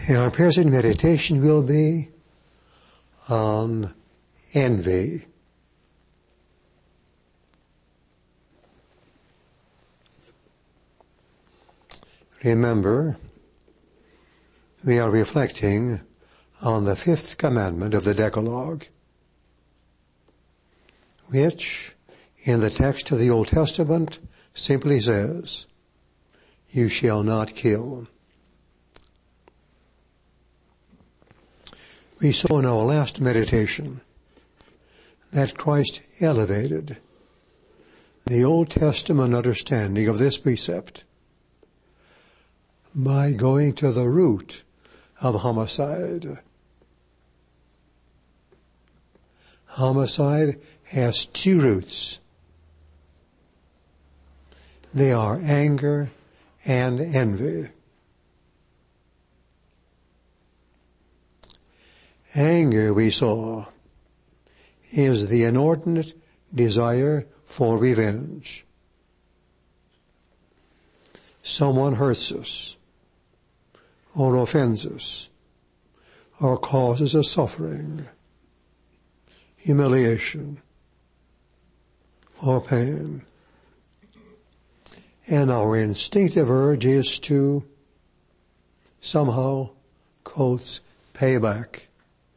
Our present meditation will be on envy. Remember, we are reflecting on the fifth commandment of the Decalogue, which, in the text of the Old Testament, simply says, "You shall not kill." We saw in our last meditation that Christ elevated the Old Testament understanding of this precept by going to the root of homicide. Homicide has two roots. They are anger and envy. Anger, we saw, is the inordinate desire for revenge. Someone hurts us, or offends us, or causes us suffering, humiliation, or pain. And our instinctive urge is to somehow, quotes, pay back,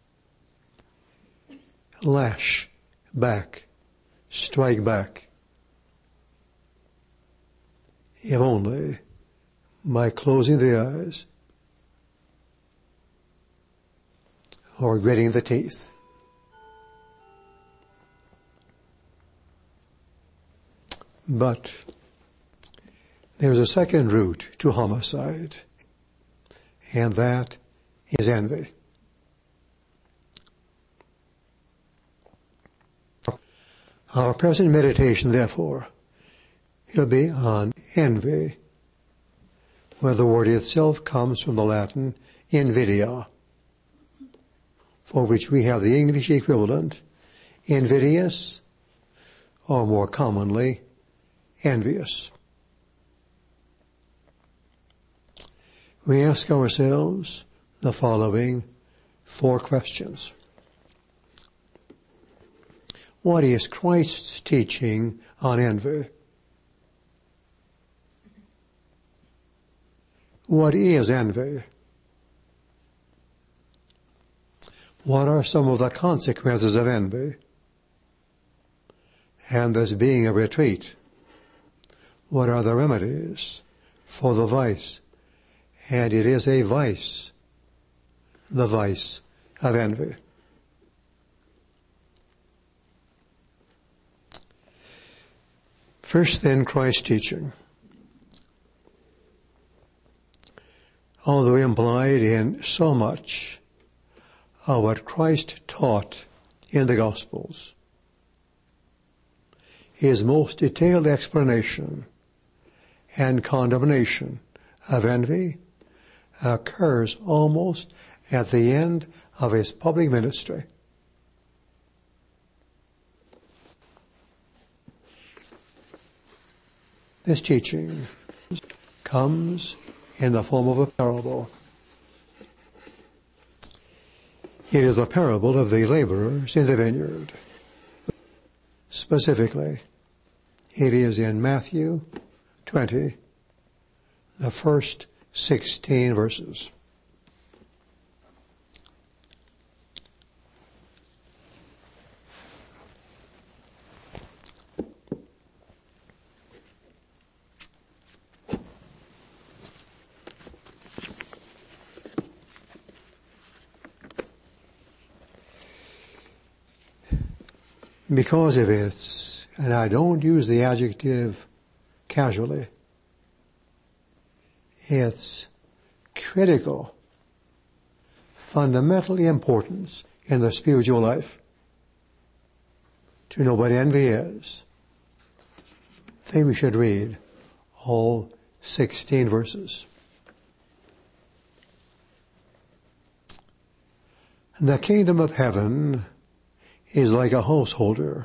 lash back, strike back. If only by closing the eyes or gritting the teeth. But there's a second route to homicide, and that is envy. Our present meditation, therefore, will be on envy, where the word itself comes from the Latin invidia, for which we have the English equivalent, invidious, or more commonly, envious. We ask ourselves the following four questions. What is Christ's teaching on envy? What is envy? What are some of the consequences of envy? And this being a retreat, what are the remedies for the vice? And it is a vice, the vice of envy. First, then, Christ's teaching. Although implied in so much of what Christ taught in the Gospels, his most detailed explanation and condemnation of envy occurs almost at the end of his public ministry. This teaching comes in the form of a parable. It is a parable of the laborers in the vineyard. Specifically, it is in Matthew 20, the first 16 verses. Because of its, and I don't use the adjective casually, its critical, fundamental importance in the spiritual life, to know what envy is, I think we should read all 16 verses. The kingdom of heaven is like a householder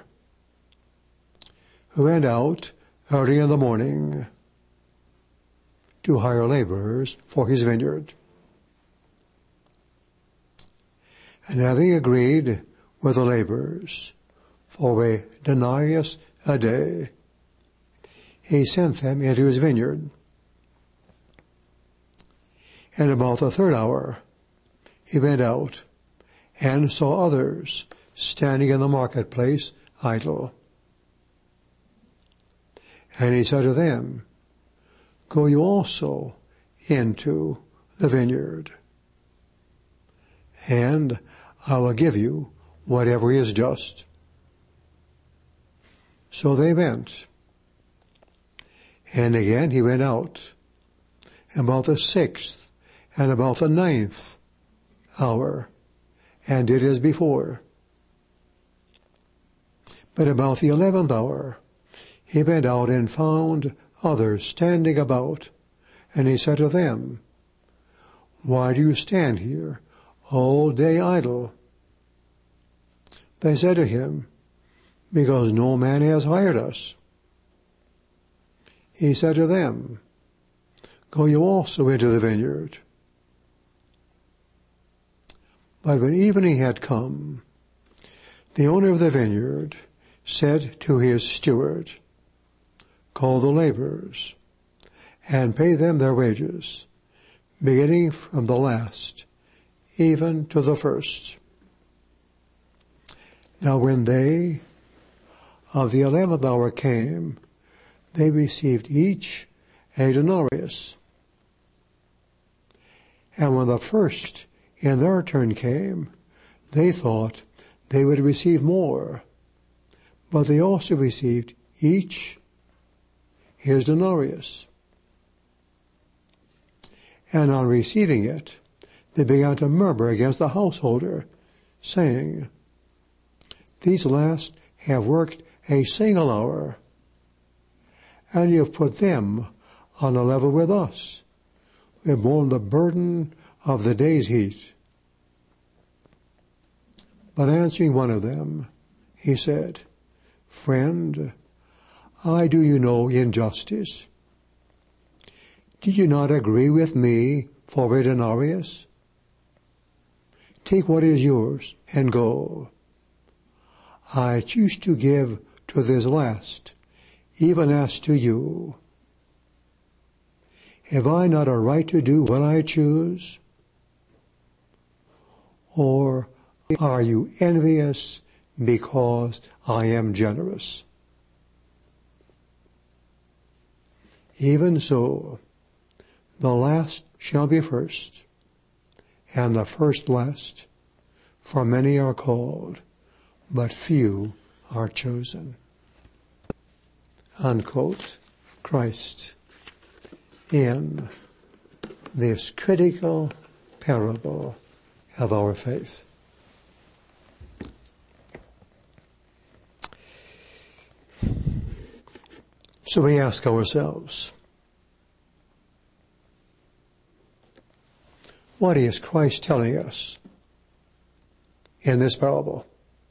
who went out early in the morning to hire laborers for his vineyard. And having agreed with the laborers for a denarius a day, he sent them into his vineyard. And about the third hour he went out and saw others standing in the marketplace idle. And he said to them, Go you also into the vineyard, and I will give you whatever is just. So they went. And again he went out about the 6th and about the 9th hour, and did as before. But about the 11th hour he went out and found others standing about, and he said to them, Why do you stand here all day idle? They said to him, Because no man has hired us. He said to them, Go you also into the vineyard. But when evening had come, the owner of the vineyard said to his steward, Call the laborers, and pay them their wages, beginning from the last, even to the first. Now when they of the 11th hour came, they received each a denarius. And when the first in their turn came, they thought they would receive more, but they also received each his denarius. And on receiving it, they began to murmur against the householder, saying, These last have worked a single hour, and you have put them on a level with us. We have borne the burden of the day's heat. But answering one of them, he said, Friend, I do you no injustice. Did you not agree with me for a denarius? Take what is yours and go. I choose to give to this last, even as to you. Have I not a right to do what I choose? Or are you envious because I am generous? Even so, the last shall be first, and the first last, for many are called, but few are chosen. Unquote. Christ in this critical parable of our faith. So we ask ourselves, what is Christ telling us in this parable?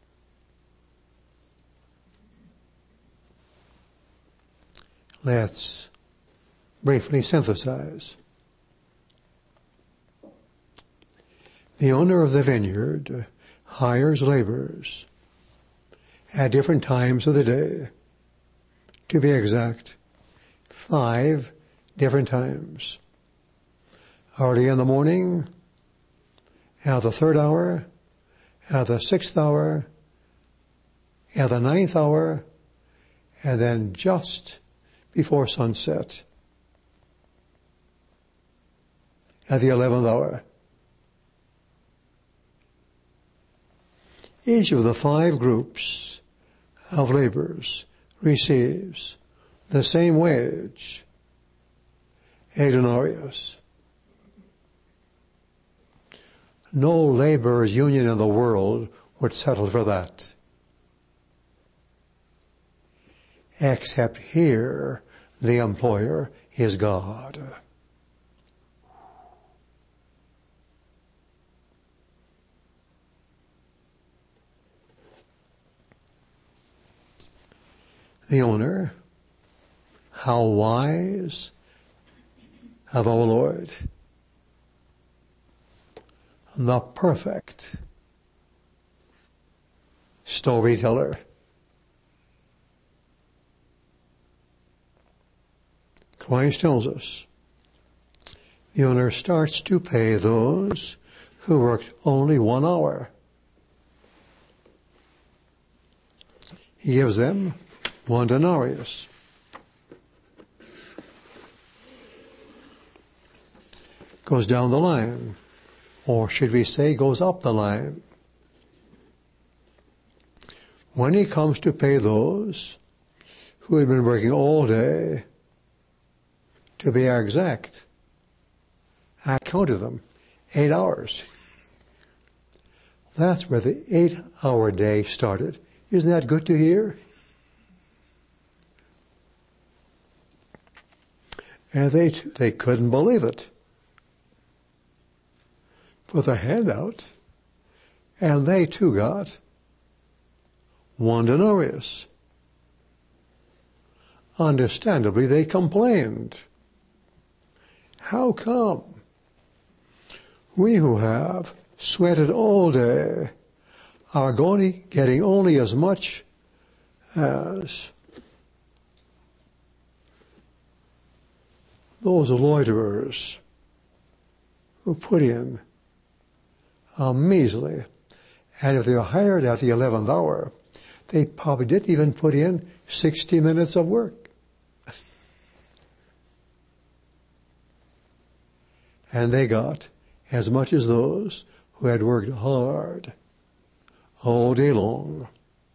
Let's briefly synthesize. The owner of the vineyard hires laborers at different times of the day. To be exact, 5 different times. Early in the morning, at the 3rd hour, at the 6th hour, at the 9th hour, and then just before sunset, at the 11th hour. Each of the 5 groups of laborers receives the same wage, a denarius. No laborers' union in the world would settle for that. Except here, the employer is God. The owner, how wise of our Lord, the perfect storyteller. Christ tells us the owner starts to pay those who worked only 1 hour. He gives them 1 denarius. Goes down the line, or should we say goes up the line. When he comes to pay those who had been working all day, to be exact, I counted them, 8 hours. That's where the 8-hour day started. Isn't that good to hear? And they couldn't believe it. Put the hand out, and they too got 1 denarius. Understandably, they complained. How come? We who have sweated all day are getting only as much as those loiterers who put in a measly, and if they were hired at the 11th hour, they probably didn't even put in 60 minutes of work. And they got as much as those who had worked hard all day long.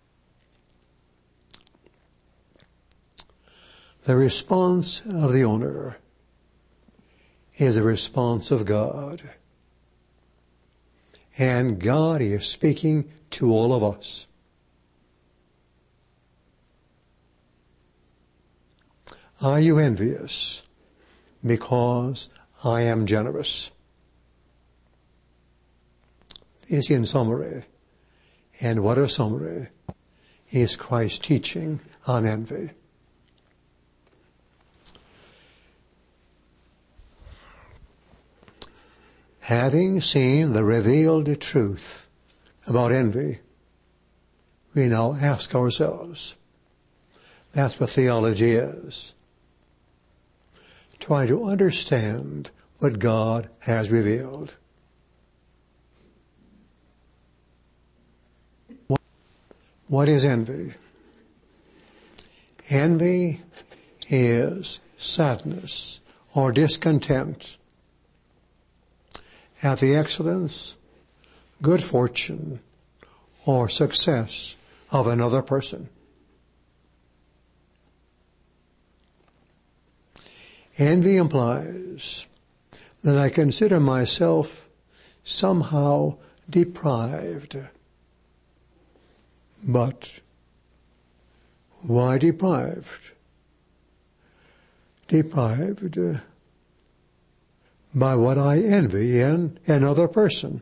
The response of the owner is the response of God. And God is speaking to all of us. Are you envious because I am generous? Is in summary, and what a summary, is Christ's teaching on envy. Having seen the revealed truth about envy, we now ask ourselves, that's what theology is, trying to understand what God has revealed. What is envy? Envy is sadness or discontent at the excellence, good fortune, or success of another person. Envy implies that I consider myself somehow deprived. But why deprived? Deprived by what I envy in another person.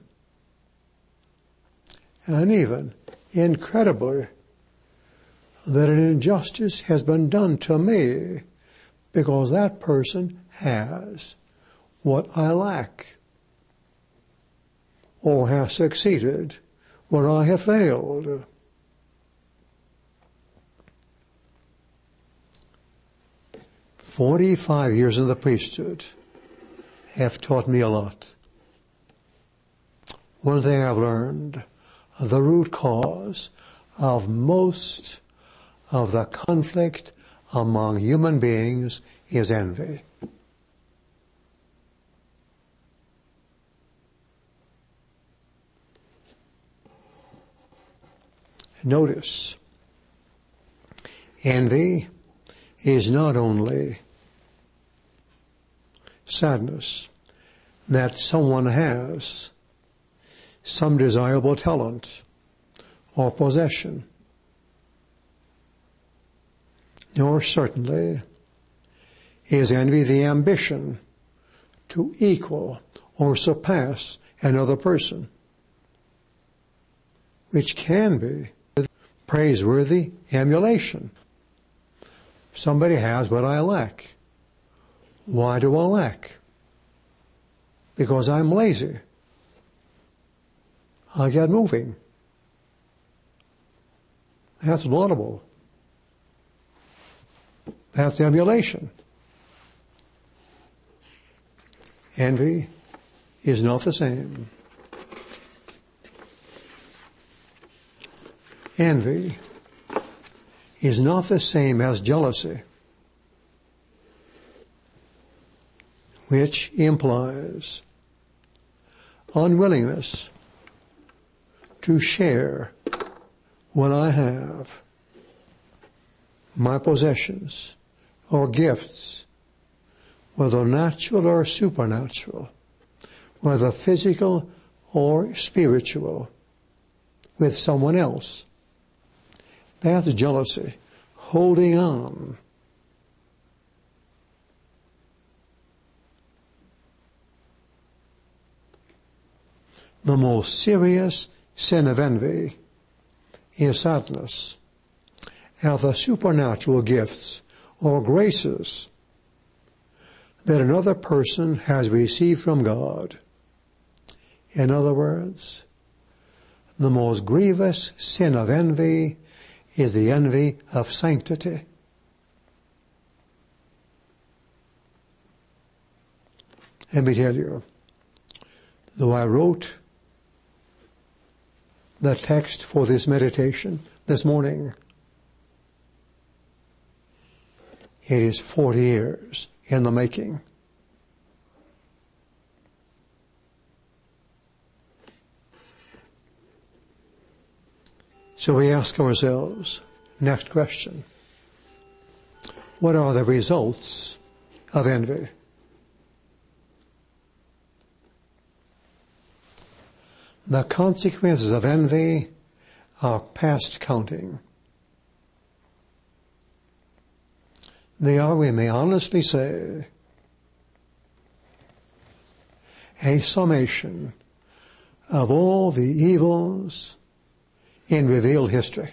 And even, incredibly, that an injustice has been done to me because that person has what I lack, or has succeeded where I have failed. "45 years in the priesthood have taught me a lot. One thing I've learned, the root cause of most of the conflict among human beings is envy. Notice, envy is not only sadness that someone has some desirable talent or possession, nor certainly is envy the ambition to equal or surpass another person, which can be praiseworthy emulation. Somebody has what I lack. Why do I lack? Because I'm lazy. I get moving. That's laudable. That's emulation. Envy is not the same. Envy is not the same as jealousy, which implies unwillingness to share what I have, my possessions or gifts, whether natural or supernatural, whether physical or spiritual, with someone else. That's jealousy, holding on. The most serious sin of envy is sadness at the supernatural gifts or graces that another person has received from God. In other words, the most grievous sin of envy is the envy of sanctity. Let me tell you, though I wrote the text for this meditation this morning, it is 40 years in the making. So we ask ourselves, next question, what are the results of envy? The consequences of envy are past counting. They are, we may honestly say, a summation of all the evils in revealed history.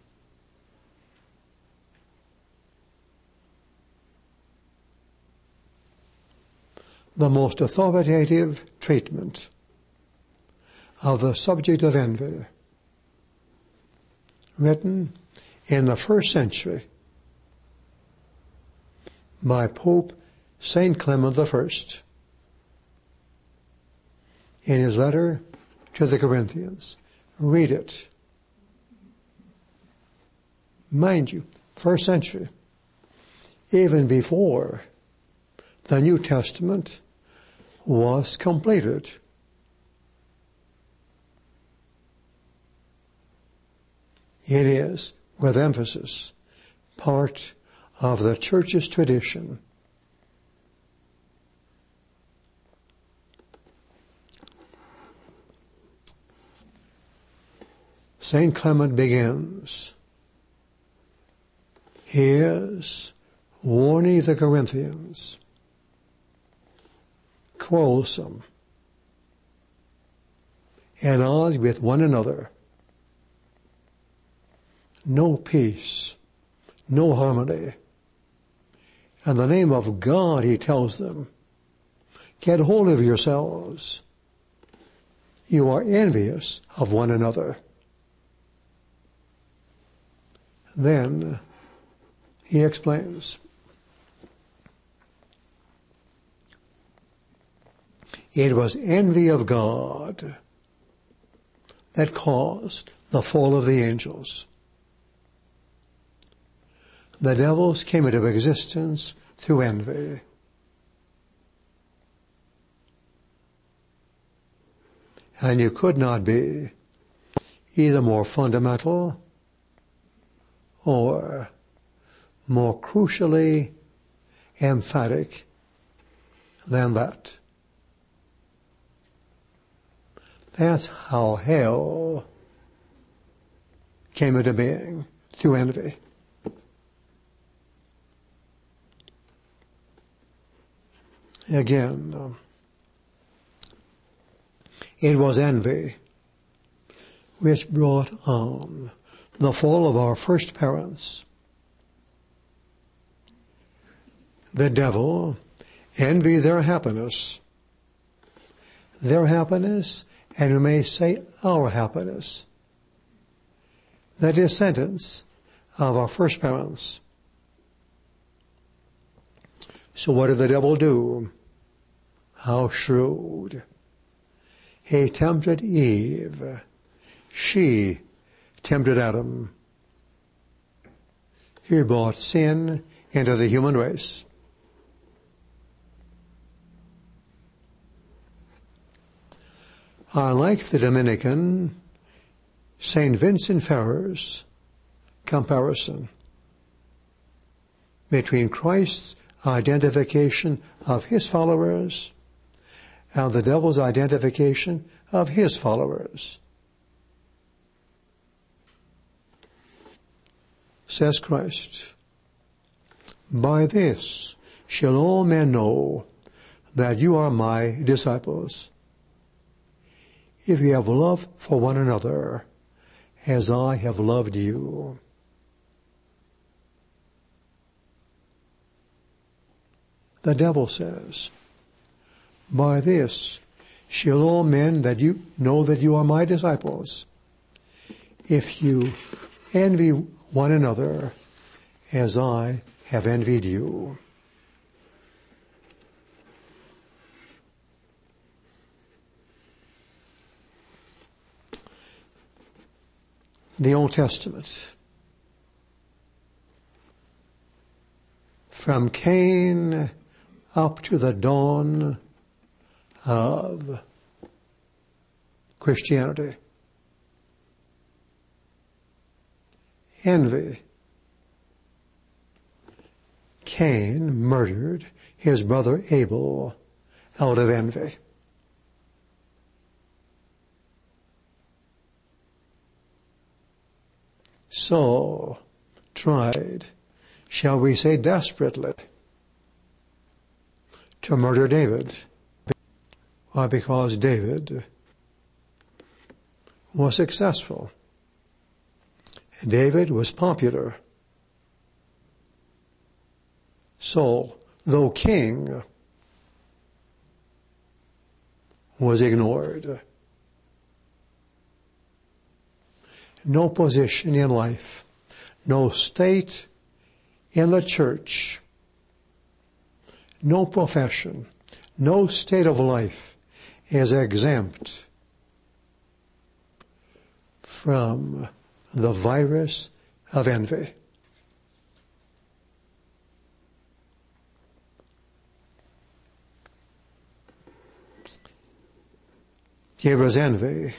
The most authoritative treatment of the subject of envy, written in the 1st century by Pope St. Clement I in his letter to the Corinthians. Read it. Mind you, 1st century, even before the New Testament was completed. It is, with emphasis, part of the Church's tradition. St. Clement begins his warning the Corinthians, quarrelsome, at odds with one another, no peace, no harmony. In the name of God, he tells them, get hold of yourselves. You are envious of one another. Then he explains, it was envy of God that caused the fall of the angels. The devils came into existence through envy. And you could not be either more fundamental or more crucially emphatic than that. That's how hell came into being, through envy. Again, it was envy which brought on the fall of our first parents. The devil envied their happiness, and we may say our happiness. the descendants of our first parents. So what did the devil do? How shrewd. He tempted Eve. She tempted Adam. He brought sin into the human race. I like the Dominican St. Vincent Ferrer's comparison between Christ's identification of his followers and the devil's identification of his followers. Says Christ, "By this shall all men know that you are my disciples, if you have love for one another as I have loved you." The devil says, "By this shall all men that you know that you are my disciples, if you envy one another as I have envied you." The Old Testament. From Cain up to the dawn of Christianity. Envy. Cain murdered his brother Abel out of envy. Saul tried, shall we say desperately, to murder David. Why? Because David was successful. David was popular. Saul, though king, was ignored. No position in life, no state in the church, no profession, no state of life is exempt from the virus of envy. There was envy.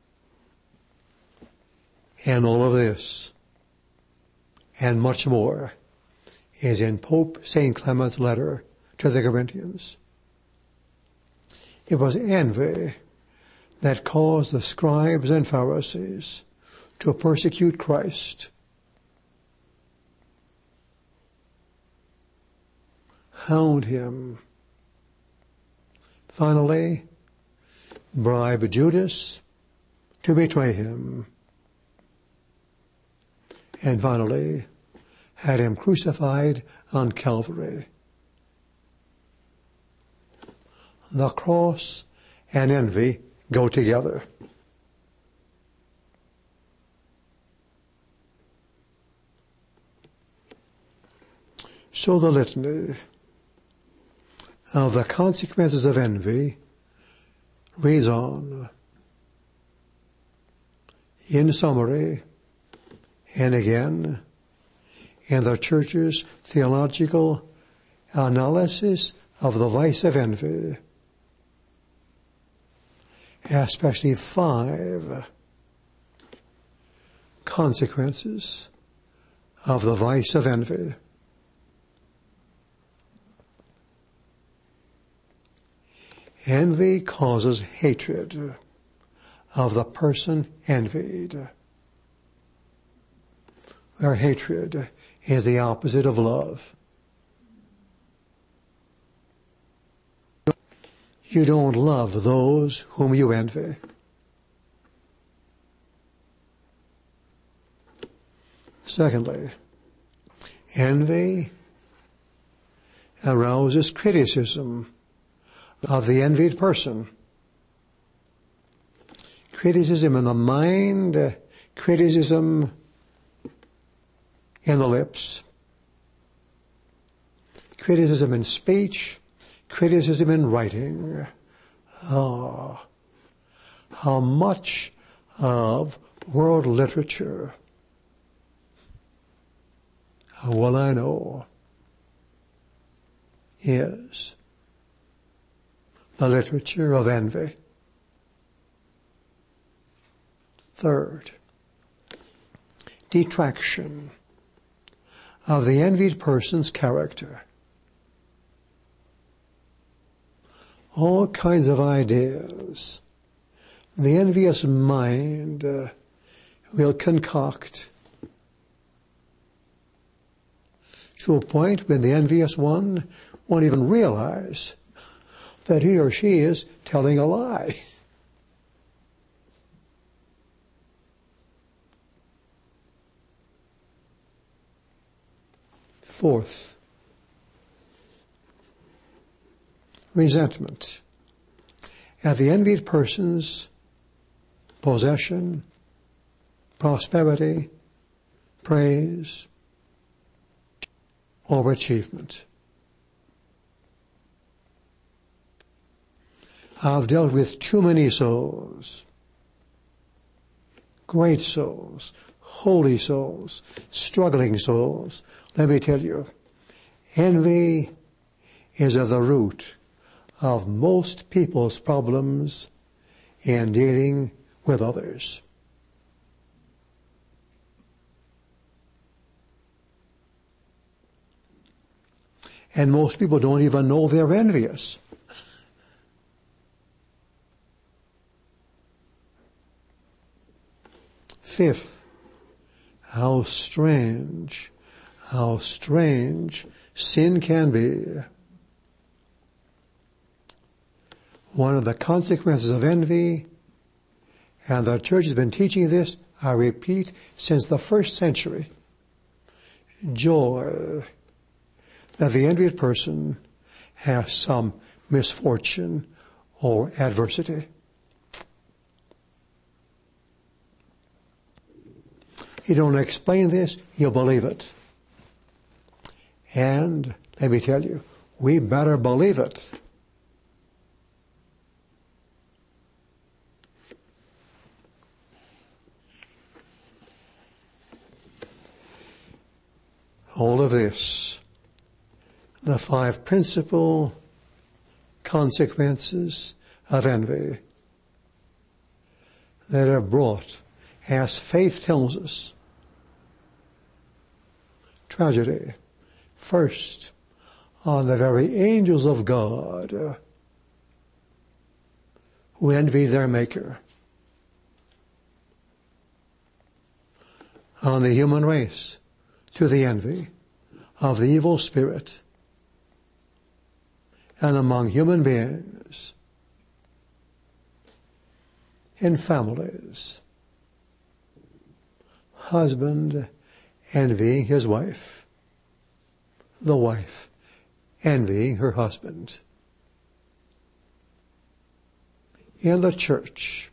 And all of this, and much more, is in Pope St. Clement's letter to the Corinthians. It was envy that caused the scribes and Pharisees to persecute Christ. Hound him. Finally, bribe Judas to betray him. And finally, had him crucified on Calvary. The cross and envy go together. So the litany of the consequences of envy reads on. In summary, and again, in the Church's theological analysis of the vice of envy, especially 5 consequences of the vice of envy. Envy causes hatred of the person envied, where hatred is the opposite of love. You don't love those whom you envy. Secondly, envy arouses criticism of the envied person. Criticism in the mind, criticism in the lips, criticism in speech, criticism in writing. How much of world literature, how well I know, is the literature of envy. Third, detraction of the envied person's character. All kinds of ideas the envious mind will concoct to a point when the envious one won't even realize that he or she is telling a lie. Fourth, resentment at the envied person's possession, prosperity, praise, or achievement. I've dealt with too many souls, great souls, holy souls, struggling souls. Let me tell you, envy is at the root of most people's problems in dealing with others. And most people don't even know they're envious. Fifth, how strange sin can be. One of the consequences of envy, and the church has been teaching this, I repeat, since the first century, joy that the envied person has some misfortune or adversity. You don't explain this, you'll believe it. And let me tell you, we better believe it. All of this, the 5 principal consequences of envy that have brought, as faith tells us, tragedy. First, on the very angels of God who envy their Maker. On the human race, to the envy of the evil spirit. And among human beings, in families, husband envying his wife, the wife envying her husband. In the church,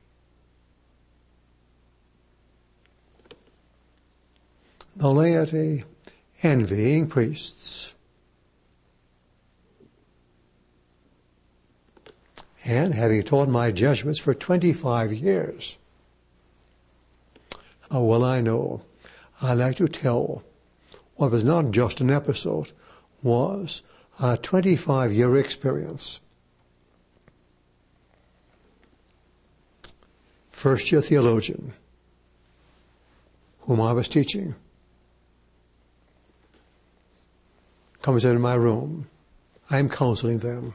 the laity envying priests. And having taught my Jesuits for 25 years, how well I know, I like to tell what was not just an episode, was a 25-year experience. First-year theologian, whom I was teaching, comes into my room. I'm counseling them.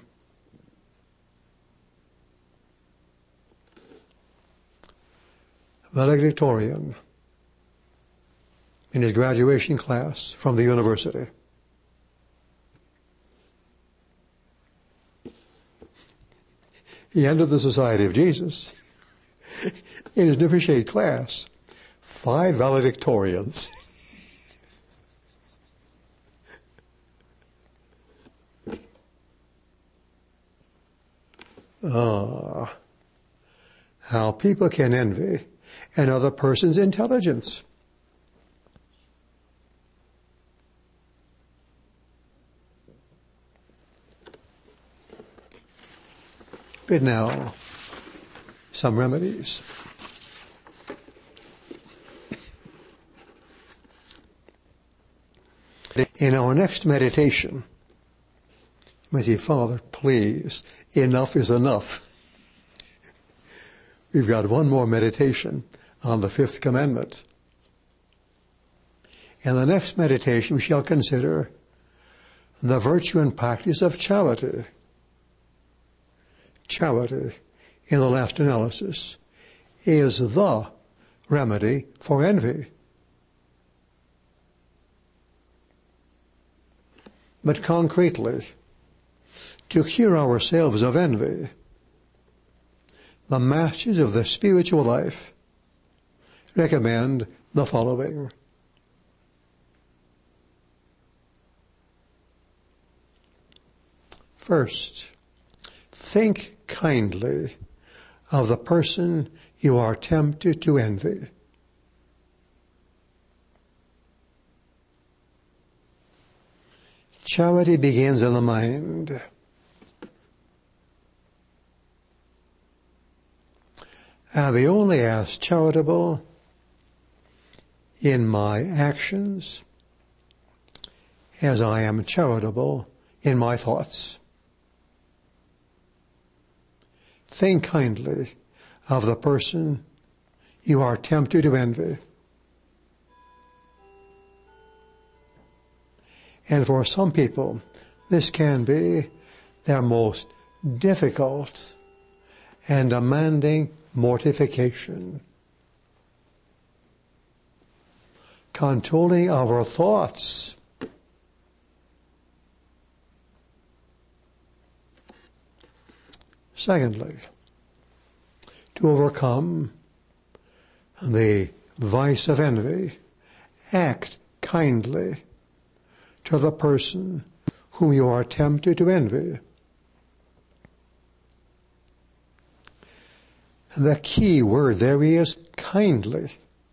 Valedictorian in his graduation class from the university. He entered the Society of Jesus in his novitiate class. 5 valedictorians. How people can envy another person's intelligence. But now, some remedies. In our next meditation, you may say, Father, please, enough is enough. We've got one more meditation on the fifth commandment. In the next meditation, we shall consider the virtue and practice of charity. Charity, in the last analysis, is the remedy for envy. But concretely, to cure ourselves of envy, the masters of the spiritual life recommend the following. First, think kindly of the person you are tempted to envy. Charity begins in the mind. I'll be only as charitable in my actions as I am charitable in my thoughts. Think kindly of the person you are tempted to envy. And for some people, this can be their most difficult and demanding mortification. Controlling our thoughts. Secondly, to overcome the vice of envy, act kindly to the person whom you are tempted to envy. The key word there is kindly.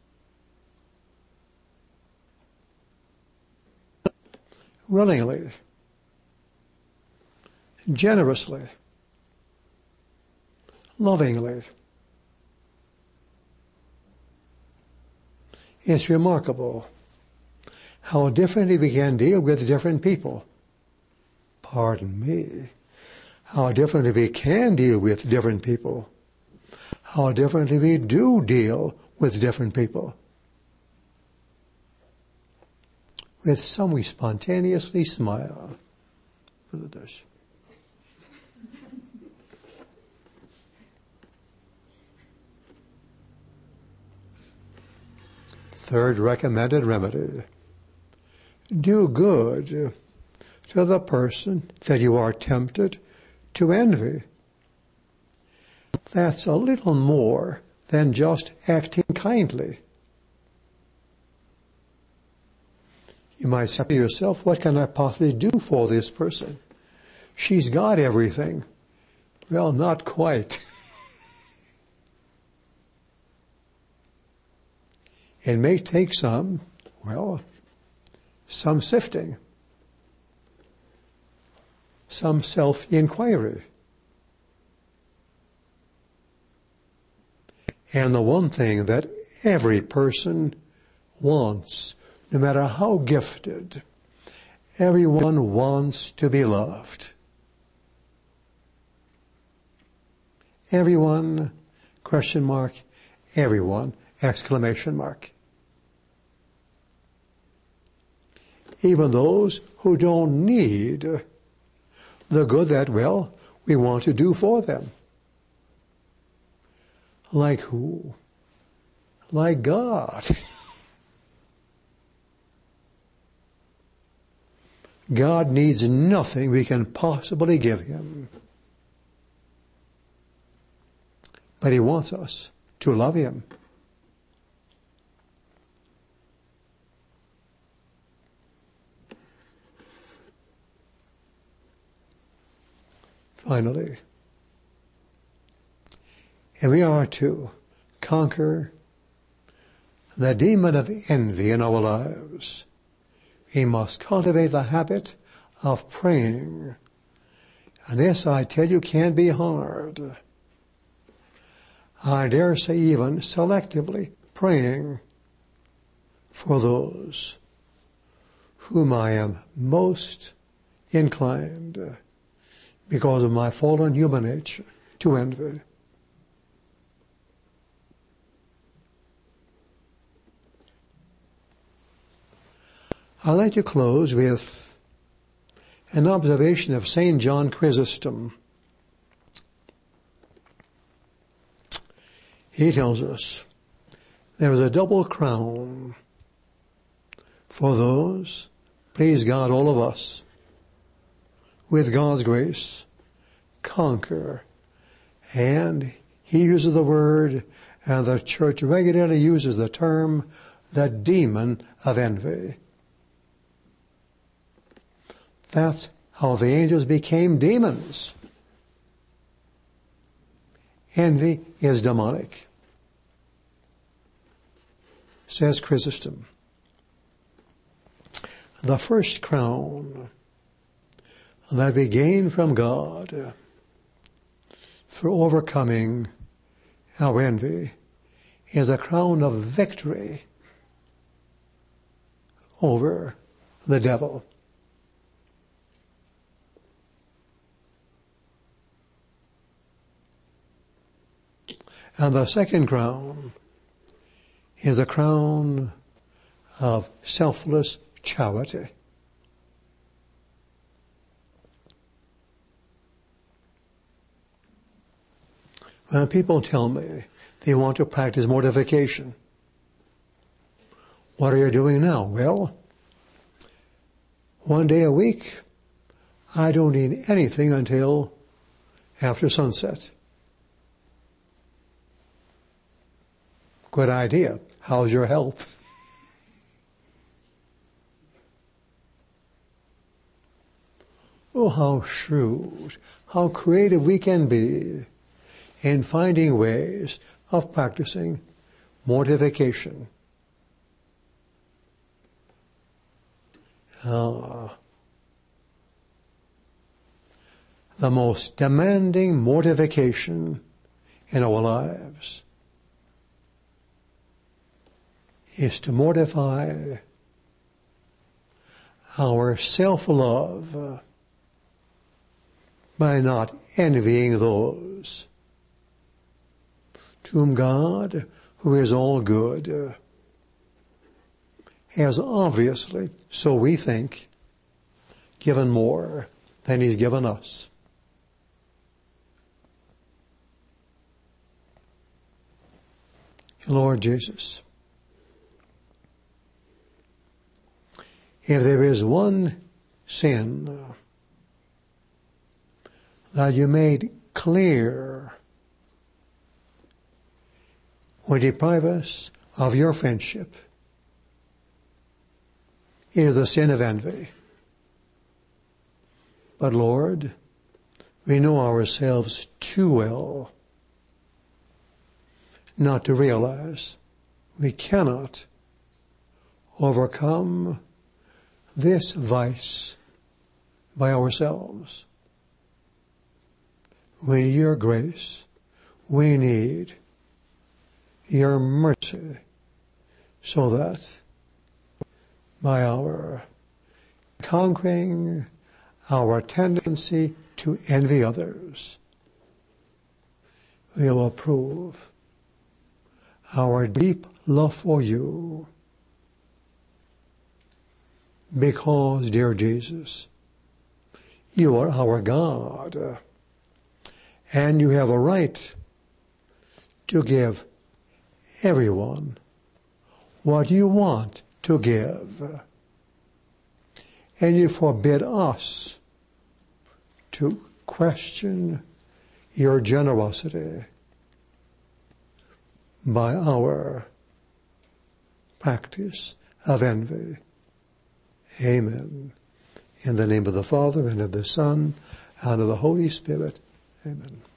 Willingly, generously, lovingly. It's remarkable how differently we can deal with different people. Pardon me. How differently we can deal with different people. How differently we do deal with different people. With some we spontaneously smile. Third recommended remedy. Do good to the person that you are tempted to envy. That's a little more than just acting kindly. You might say to yourself, what can I possibly do for this person? She's got everything. Well, not quite. It may take some sifting, some self-inquiry. And the one thing that every person wants, no matter how gifted, everyone wants to be loved. Everyone, ? Everyone, ! Even those who don't need the good that, we want to do for them. Like who? Like God. God needs nothing we can possibly give him. But he wants us to love him. Finally, and we are to conquer the demon of envy in our lives. We must cultivate the habit of praying And this, I tell you, can be hard. I dare say even selectively praying for those whom I am most inclined, because of my fallen human nature, to envy. I'd like to close with an observation of St. John Chrysostom. He tells us there is a double crown for those, please God, all of us, with God's grace, conquer. And he uses the word, and the church regularly uses the term, the demon of envy. That's how the angels became demons. Envy is demonic, says Chrysostom. The first crown that we gain from God through overcoming our envy is a crown of victory over the devil. And the second crown is a crown of selfless charity. When people tell me they want to practice mortification, what are you doing now? Well, one day a week, I don't eat anything until after sunset. Good idea. How's your health? Oh, how shrewd, how creative we can be in finding ways of practicing mortification. The most demanding mortification in our lives is to mortify our self-love by not envying those to whom God, who is all good, has obviously, so we think, given more than He's given us. Lord Jesus, if there is one sin that you made clear would deprive us of your friendship, it is the sin of envy. But Lord, we know ourselves too well not to realize we cannot overcome this vice by ourselves. We need your grace. We need your mercy, so that by our conquering our tendency to envy others, we will prove our deep love for you. Because, dear Jesus, you are our God, and you have a right to give everyone what you want to give. And you forbid us to question your generosity by our practice of envy. Amen. In the name of the Father, and of the Son, and of the Holy Spirit. Amen.